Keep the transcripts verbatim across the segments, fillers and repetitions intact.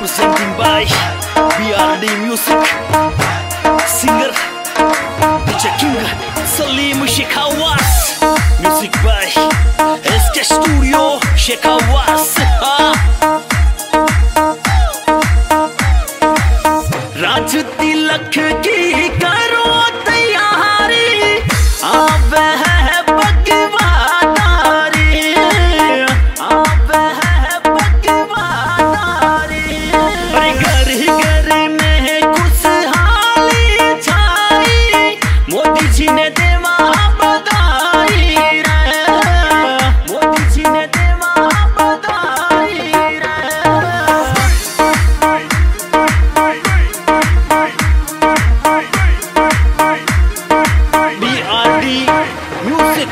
Representing by B R D Music. Singer D J King Salim Sheikh Hawass. Music by S K Studio Sheikh Hawass. Raj Tilak की करो तैयारी, आवे है बगवादारी, आवे है बगवादारी। अरे घर घर में खुशहाली छाई, मोदी जी ने देवा बधाई रे, मोदी जी ने देवा बधाई रे। B R D Music.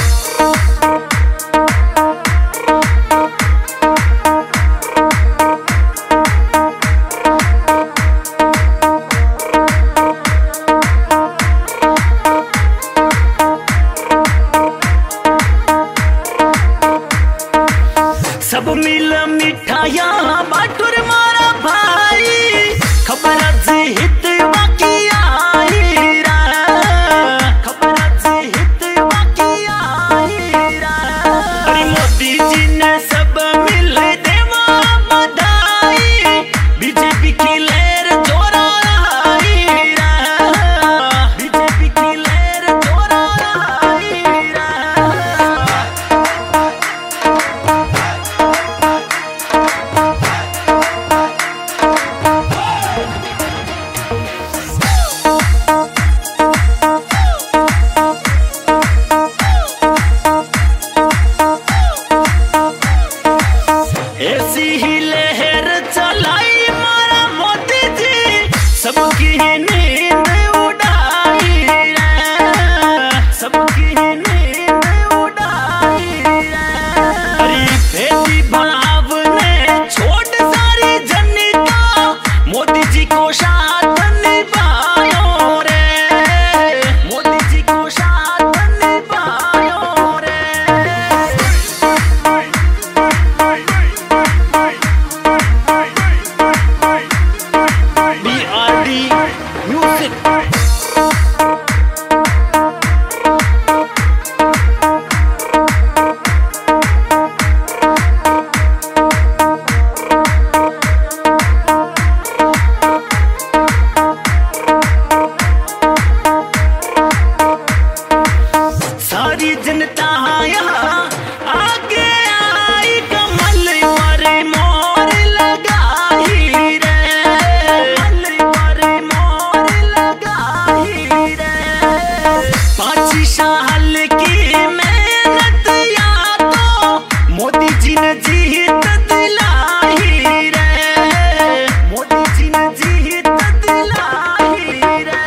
सब मिल मिठाइयाँ बाटुर मारा भाई, खबर जी हित बाकी आई रा, खबर जी हित बाकी आई रा। अरे मोदी जी ने सब मिल देवा बधाई, बीजेपी की लहर जोरा आई रा, बीजेपी की लहर जोरा आई रा। ऐसी ही लहर चलाई मारा मोदी जी, सबकी नींद उड़ाई रे, सबकी नींद उड़ाई रे। अरे भेदी भाव ने छोड़ सारी जनता, मोदी जी को साथ निभायो रे, मोदी जी को साथ निभायो रे। B R D Music. सारी जनता यहाँ आगे आई, कमल पर मोर लगाई रे, कमल पर मोर लगाई रे। पाँच साल की मेहनत या तो मोदी जी ने जीत दिलाई रे, मोदी जी ने जीत दिलाई रे।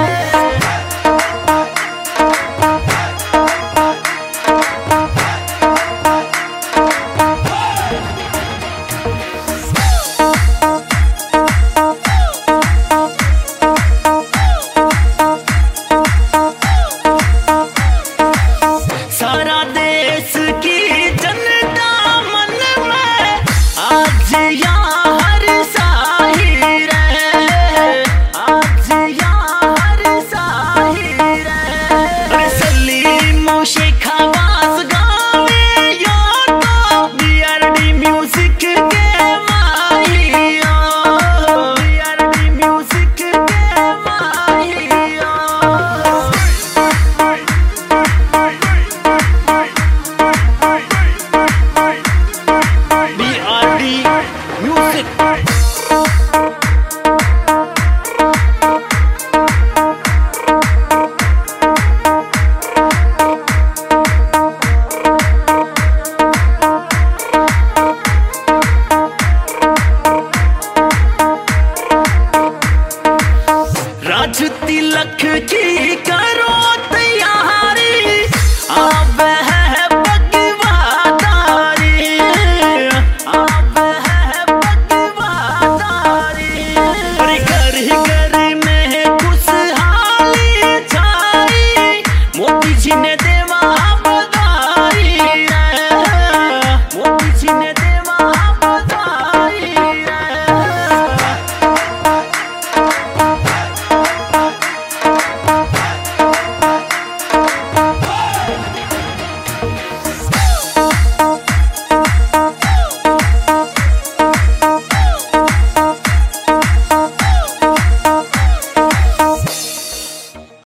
सारा देश की जनता मन में आज यहाँ हर साही रे, आज यहाँ हर साही रे। अरे सलीम शेख हवास गावे यो तो B R D Music के माहिया, B R D Music के माहिया। B R D Music.